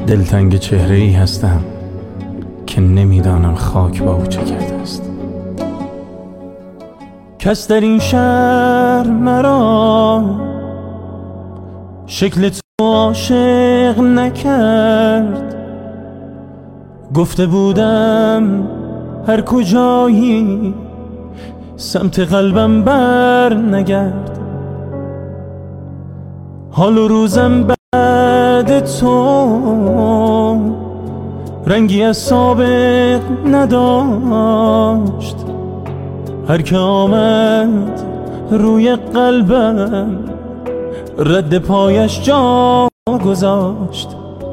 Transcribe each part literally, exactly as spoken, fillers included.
دلتنگ چهره ای هستم که نمیدانم خاک با او چه کرده است. کس در این شهر مرا شکل تو عاشق نکرد. گفته بودم هر کجایی سمت قلبم بر نگرد. حال و روزم بعد تو رنگی از سابق نداشت. هر که آمد روی قلبم رد پایش جا گذاشت.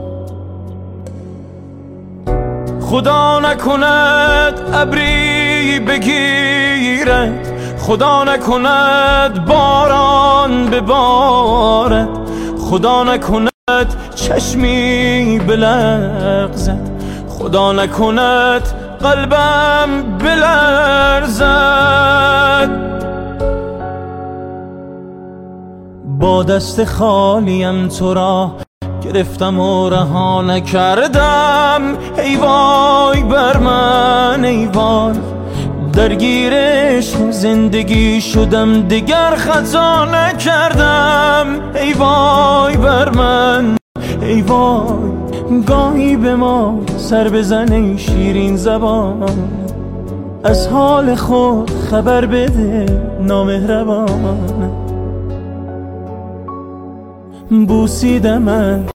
خدا نکند ابری بگیرد، خدا نکند باران ببارد، خدا نکند چشمی بلغزد، خدا نکند قلبم بلرزد. با دست خالیم تو را گرفتم و رها نکردم. ای وای بر من ای وای، درگیرش زندگی شدم دیگر خطا نکردم. ای وای بر من ای وای، گاهی به ما سر بزن ای شیرین زبان، از حال خود خبر بده نامهربان. بوسیدمت